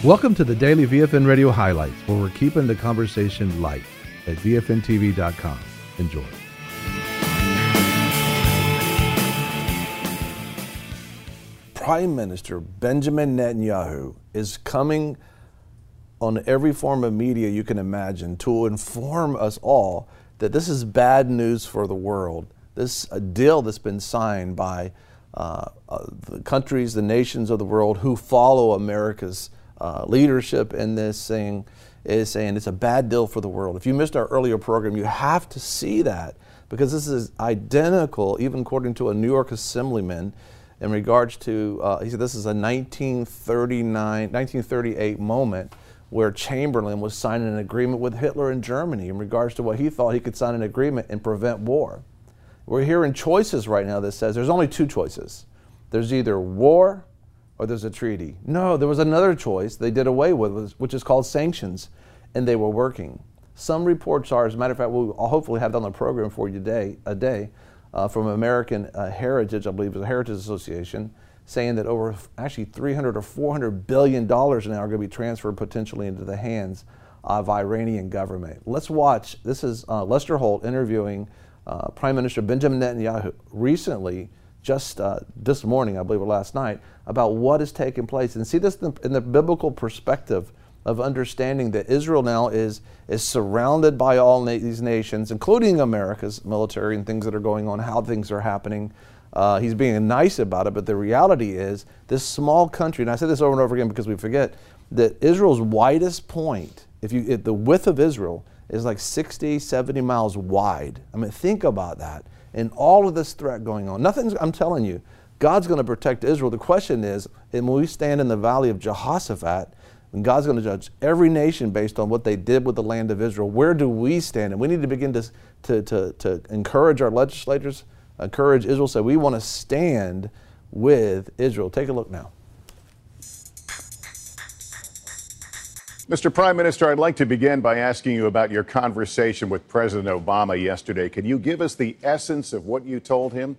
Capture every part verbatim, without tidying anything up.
Welcome to the Daily V F N Radio Highlights, where we're keeping the conversation light at V F N T V dot com. Enjoy. Prime Minister Benjamin Netanyahu is coming on every form of media you can imagine to inform us all that this is bad news for the world. This a deal that's been signed by uh, uh, the countries, the nations of the world who follow America's uh, leadership in this thing is saying it's a bad deal for the world. If you missed our earlier program, you have to see that, because this is identical, even according to a New York assemblyman, in regards to, uh, he said this is a nineteen thirty-nine, nineteen thirty-eight moment where Chamberlain was signing an agreement with Hitler in Germany in regards to what he thought he could sign an agreement and prevent war. We're hearing choices right now that says there's only two choices. There's either war or there's a treaty. No, there was another choice they did away with, which is called sanctions, and they were working. Some reports are, as a matter of fact, we'll hopefully have that on the program for you today, a day, uh, from American uh, Heritage, I believe, the Heritage Association, saying that over actually three hundred or four hundred billion dollars now are going to be transferred potentially into the hands of Iranian government. Let's watch. This is uh, Lester Holt interviewing uh, Prime Minister Benjamin Netanyahu recently, just uh, this morning, I believe, or last night, about what is taking place, and see this in the, in the biblical perspective of understanding that Israel now is is surrounded by all na- these nations, including America's military and things that are going on, how things are happening. Uh, he's being nice about it, but the reality is this small country, and I say this over and over again because we forget, that Israel's widest point, if you if the width of Israel is like sixty, seventy miles wide. I mean, think about that. And all of this threat going on. Nothing's, I'm telling you, God's going to protect Israel. The question is, and when we stand in the valley of Jehoshaphat, and God's going to judge every nation based on what they did with the land of Israel, where do we stand? And we need to begin to, to, to, to encourage our legislators, encourage Israel, say we want to stand with Israel. Take a look now. Mister Prime Minister, I'd like to begin by asking you about your conversation with President Obama yesterday. Can you give us the essence of what you told him?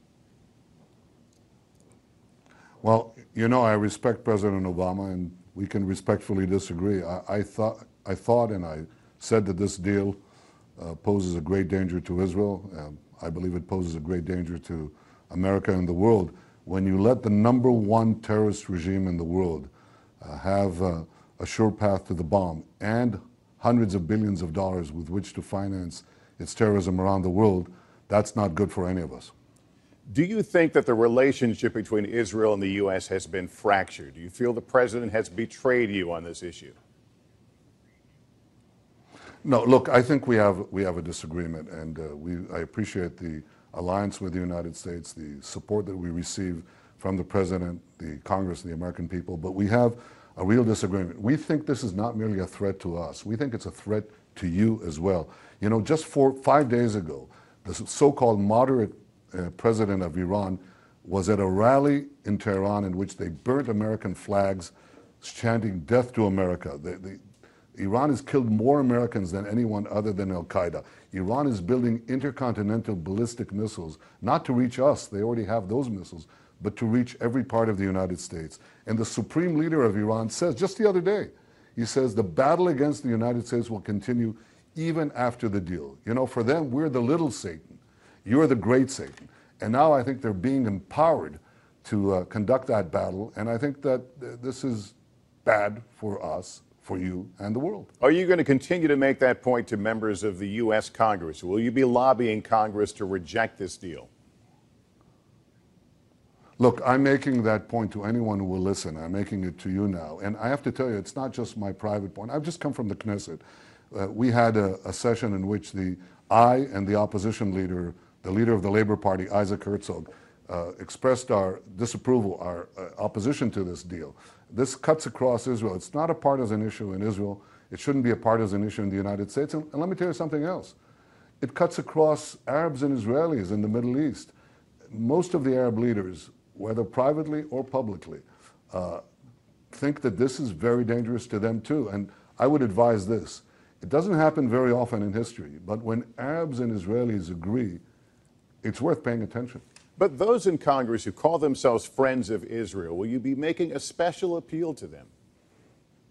Well, you know, I respect President Obama, and we can respectfully disagree. I, I thought, I thought, and I said that this deal uh, poses a great danger to Israel. Um, I believe it poses a great danger to America and the world. When you let the number one terrorist regime in the world uh, have uh, a sure path to the bomb and hundreds of billions of dollars with which to finance its terrorism around the world, that's not good for any of us. Do you think that the relationship between Israel and the U S has been fractured? Do you feel the president has betrayed you on this issue? No, look, I think we have we have a disagreement, and uh, we I appreciate the alliance with the United States, the support that we receive from the president, the Congress, the American people, but we have a real disagreement. We think this is not merely a threat to us. We think it's a threat to you as well. You know, just four, five days ago, the so-called moderate uh, president of Iran was at a rally in Tehran in which they burnt American flags, chanting "Death to America." They, they, Iran has killed more Americans than anyone other than Al-Qaeda. Iran is building intercontinental ballistic missiles, not to reach us, they already have those missiles, but to reach every part of the United States. And the supreme leader of Iran says, just the other day, he says the battle against the United States will continue even after the deal. You know, for them, we're the little Satan. You're the great Satan. And now I think they're being empowered to uh, conduct that battle. And I think that uh, this is bad for us, for you, and the world. Are you going to continue to make that point to members of the U S Congress? Will you be lobbying Congress to reject this deal? Look, I'm making that point to anyone who will listen. I'm making it to you now. And I have to tell you, it's not just my private point. I've just come from the Knesset. Uh, we had a, a session in which the I and the opposition leader, the leader of the Labor Party, Isaac Herzog, uh, expressed our disapproval, our uh, opposition to this deal. This cuts across Israel. It's not a partisan issue in Israel. It shouldn't be a partisan issue in the United States. And, and let me tell you something else. It cuts across Arabs and Israelis in the Middle East. Most of the Arab leaders, whether privately or publicly, uh, think that this is very dangerous to them too. And I would advise this. It doesn't happen very often in history, but when Arabs and Israelis agree, it's worth paying attention. But those in Congress who call themselves friends of Israel, will you be making a special appeal to them?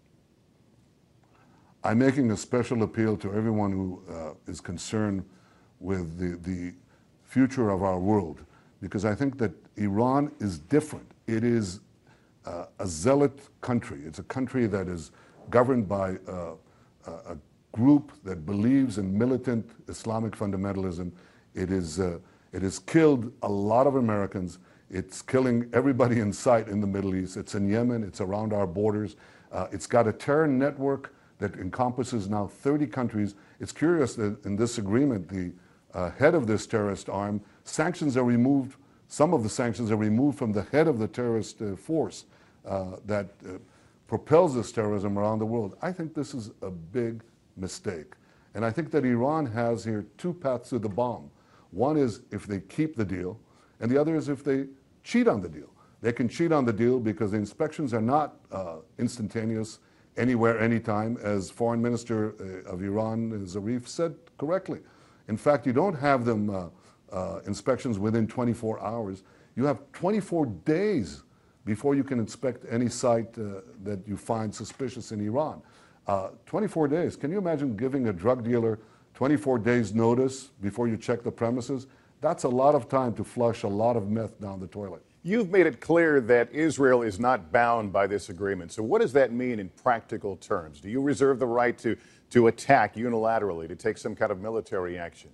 I'm making a special appeal to everyone who uh, is concerned with the, the future of our world, because I think that Iran is different. It is uh, a zealot country. It's a country that is governed by uh, a group that believes in militant Islamic fundamentalism. It is, uh, it has killed a lot of Americans. It's killing everybody in sight in the Middle East. It's in Yemen. It's around our borders. Uh, it's got a terror network that encompasses now thirty countries. It's curious that in this agreement, the uh, head of this terrorist arm, sanctions are removed, some of the sanctions are removed from the head of the terrorist uh, force uh, that uh, propels this terrorism around the world. I think this is a big mistake. And I think that Iran has here two paths to the bomb. One is if they keep the deal, and the other is if they cheat on the deal. They can cheat on the deal because the inspections are not uh, instantaneous, anywhere, anytime, as Foreign Minister uh, of Iran, Zarif, said correctly. In fact, you don't have them uh, uh, inspections within twenty-four hours. You have twenty-four days before you can inspect any site uh, that you find suspicious in Iran. Uh, twenty-four days. Can you imagine giving a drug dealer twenty-four days notice before you check the premises? That's a lot of time to flush a lot of meth down the toilet. You've made it clear that Israel is not bound by this agreement. So what does that mean in practical terms? Do you reserve the right to, to attack unilaterally, to take some kind of military action?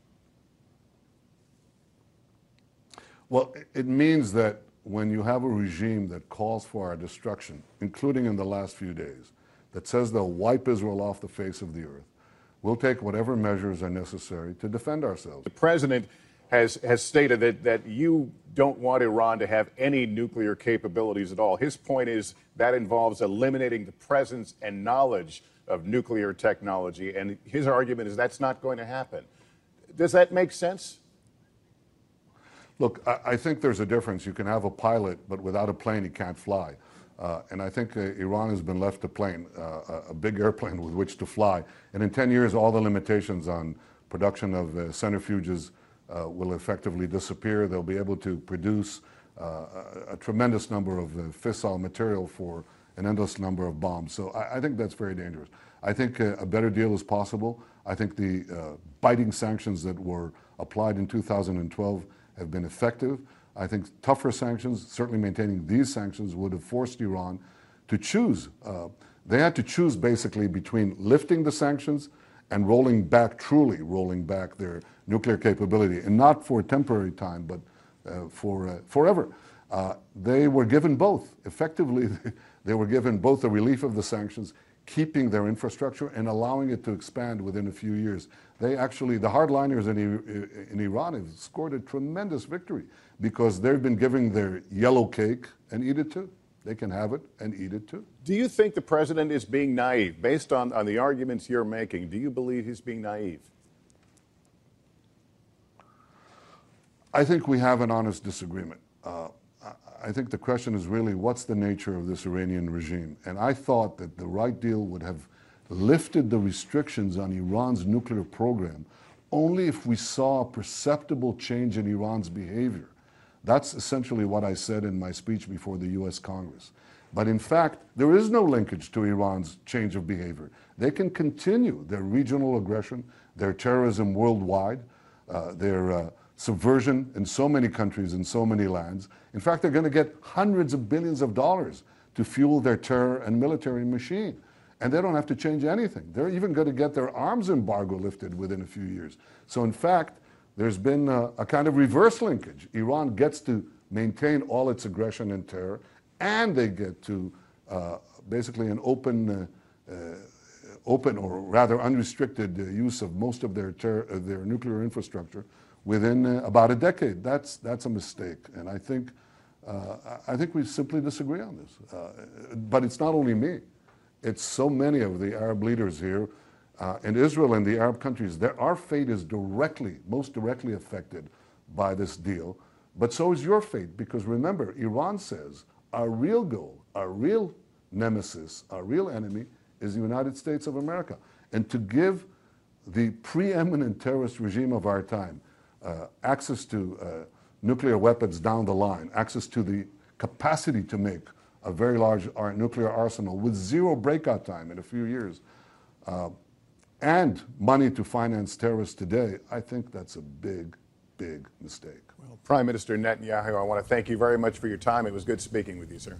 Well, it means that when you have a regime that calls for our destruction, including in the last few days, that says they'll wipe Israel off the face of the earth, we'll take whatever measures are necessary to defend ourselves. The president has, has stated that, that you don't want Iran to have any nuclear capabilities at all. His point is that involves eliminating the presence and knowledge of nuclear technology, and his argument is that's not going to happen. Does that make sense? Look, I, I think there's a difference. You can have a pilot, but without a plane, he can't fly. Uh, and I think uh, Iran has been left a plane, uh, a big airplane with which to fly. And in ten years, all the limitations on production of uh, centrifuges uh, will effectively disappear. They'll be able to produce uh, a, a tremendous number of uh, fissile material for an endless number of bombs. So I, I think that's very dangerous. I think uh, a better deal is possible. I think the uh, biting sanctions that were applied in two thousand twelve have been effective. I think tougher sanctions, certainly maintaining these sanctions, would have forced Iran to choose. Uh, they had to choose basically between lifting the sanctions and rolling back, truly rolling back their nuclear capability, and not for a temporary time, but uh, for uh, forever. Uh, they were given both. Effectively, they were given both the relief of the sanctions, keeping their infrastructure, and allowing it to expand within a few years. They actually, the hardliners in, in Iran have scored a tremendous victory because they've been giving their yellow cake and eat it too. They can have it and eat it too. Do you think the president is being naive? Based on, on the arguments you're making, do you believe he's being naive? I think we have an honest disagreement. Uh, I think the question is really, what's the nature of this Iranian regime? And I thought that the right deal would have lifted the restrictions on Iran's nuclear program only if we saw a perceptible change in Iran's behavior. That's essentially what I said in my speech before the U S Congress. But in fact, there is no linkage to Iran's change of behavior. They can continue their regional aggression, their terrorism worldwide, uh, their uh, subversion in so many countries and so many lands. In fact, they're going to get hundreds of billions of dollars to fuel their terror and military machine. And they don't have to change anything. They're even going to get their arms embargo lifted within a few years. So in fact, there's been a, a kind of reverse linkage. Iran gets to maintain all its aggression and terror, and they get to uh, basically an open, uh, uh, open or rather unrestricted uh, use of most of their, ter uh, their nuclear infrastructure within uh, about a decade. That's, that's a mistake. And I think, uh, I think we simply disagree on this. Uh, but it's not only me. It's so many of the Arab leaders here uh, in Israel and the Arab countries. Their, our fate is directly, most directly affected by this deal. But so is your fate, because remember, Iran says our real goal, our real nemesis, our real enemy is the United States of America. And to give the preeminent terrorist regime of our time uh, access to uh, nuclear weapons down the line, access to the capacity to make a very large nuclear arsenal with zero breakout time in a few years, uh, and money to finance terrorists today, I think that's a big, big mistake. Well, Prime Minister Netanyahu, I want to thank you very much for your time. It was good speaking with you, sir.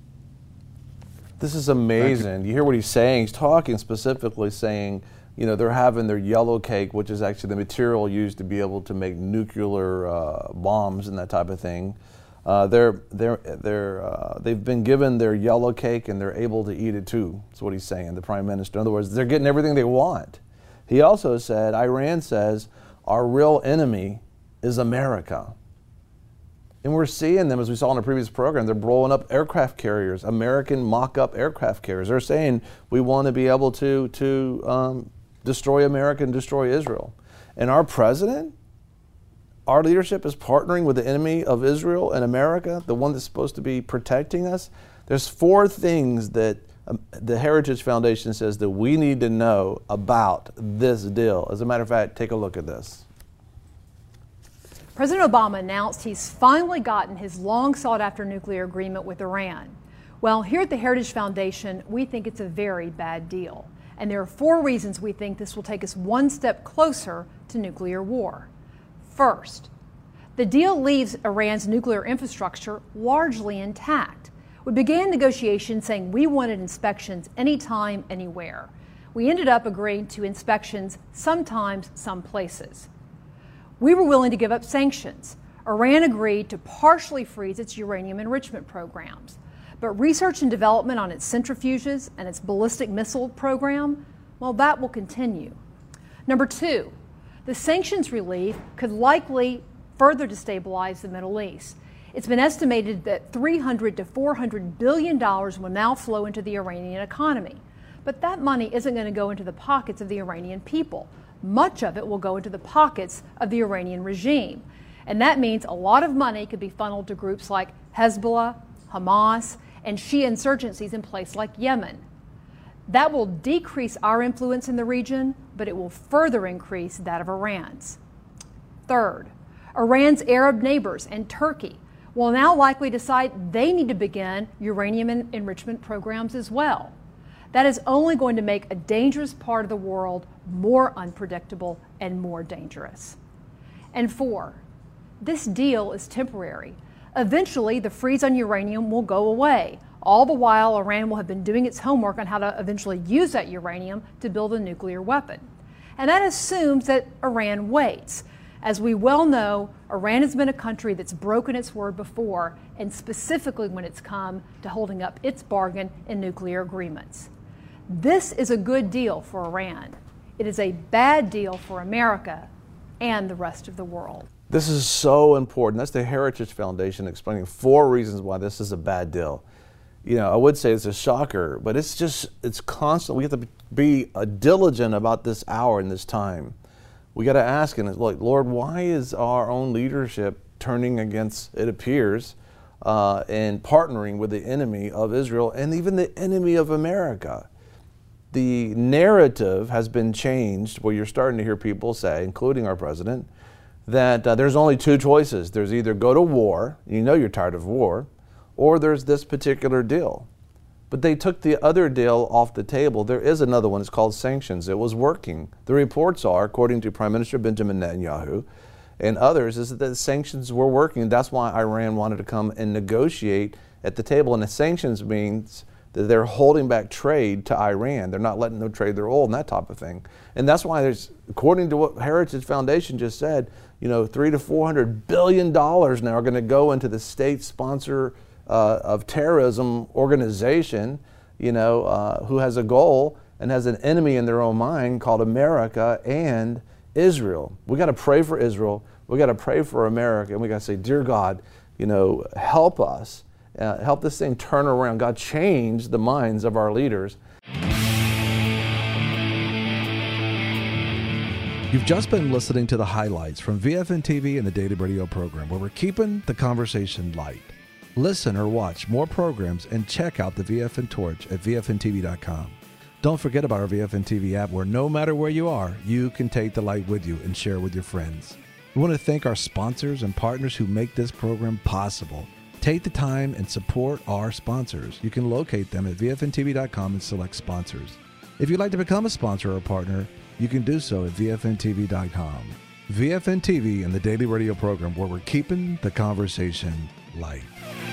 This is amazing. You. you hear what he's saying. He's talking specifically saying, you know, they're having their yellow cake, which is actually the material used to be able to make nuclear uh, bombs and that type of thing. Uh, they're they're they're uh, they've been given their yellow cake and they're able to eat it too. That's what he's saying, the Prime Minister. In other words, they're getting everything they want. He also said, Iran says, our real enemy is America. And we're seeing them, as we saw in a previous program, they're blowing up aircraft carriers, American mock-up aircraft carriers. They're saying we want to be able to to um, destroy America and destroy Israel. And our president, our leadership is partnering with the enemy of Israel and America, the one that's supposed to be protecting us. There's four things that um, the Heritage Foundation says that we need to know about this deal. As a matter of fact, take a look at this. President Obama announced he's finally gotten his long sought after nuclear agreement with Iran. Well, here at the Heritage Foundation, we think it's a very bad deal. And there are four reasons we think this will take us one step closer to nuclear war. First, the deal leaves Iran's nuclear infrastructure largely intact. We began negotiations saying we wanted inspections anytime, anywhere. We ended up agreeing to inspections sometimes, some places. We were willing to give up sanctions. Iran agreed to partially freeze its uranium enrichment programs. But research and development on its centrifuges and its ballistic missile program, well, that will continue. Number two, the sanctions relief could likely further destabilize the Middle East. It's been estimated that three hundred to four hundred billion dollars will now flow into the Iranian economy. But that money isn't going to go into the pockets of the Iranian people. Much of it will go into the pockets of the Iranian regime. And that means a lot of money could be funneled to groups like Hezbollah, Hamas, and Shia insurgencies in places like Yemen. That will decrease our influence in the region, but it will further increase that of Iran's. Third, Iran's Arab neighbors and Turkey will now likely decide they need to begin uranium en- enrichment programs as well. That is only going to make a dangerous part of the world more unpredictable and more dangerous. And four, this deal is temporary. Eventually, the freeze on uranium will go away. All the while, Iran will have been doing its homework on how to eventually use that uranium to build a nuclear weapon. And that assumes that Iran waits. As we well know, Iran has been a country that's broken its word before, and specifically when it's come to holding up its bargain in nuclear agreements. This is a good deal for Iran. It is a bad deal for America and the rest of the world. This is so important. That's the Heritage Foundation explaining four reasons why this is a bad deal. You know, I would say it's a shocker, but it's just, it's constant. We have to be uh, diligent about this hour and this time. We got to ask, and look, Lord, why is our own leadership turning against, it appears, uh, and partnering with the enemy of Israel and even the enemy of America? The narrative has been changed where you're starting to hear people say, including our president, that uh, there's only two choices. There's either go to war, you know you're tired of war, or there's this particular deal. But they took the other deal off the table. There is another one, it's called sanctions. It was working. The reports are, according to Prime Minister Benjamin Netanyahu and others, is that the sanctions were working. That's why Iran wanted to come and negotiate at the table. And the sanctions means that they're holding back trade to Iran. They're not letting them trade their oil and that type of thing. And that's why there's, according to what Heritage Foundation just said, you know, three to four hundred billion dollars now are going to go into the state sponsor uh, of terrorism organization, you know, uh, who has a goal and has an enemy in their own mind called America and Israel. We got to pray for Israel. We got to pray for America, and we got to say, dear God, you know, help us. Uh, help this thing turn around. God, change the minds of our leaders. You've just been listening to the highlights from V F N T V and the Daily Radio program, where we're keeping the conversation light. Listen or watch more programs and check out the V F N Torch at V F N T V dot com. Don't forget about our V F N T V app, where no matter where you are, you can take the light with you and share with your friends. We want to thank our sponsors and partners who make this program possible. Take the time and support our sponsors. You can locate them at V F N T V dot com and select sponsors. If you'd like to become a sponsor or partner, you can do so at V F N T V dot com. V F N T V and the Daily Radio program, where we're keeping the conversation light.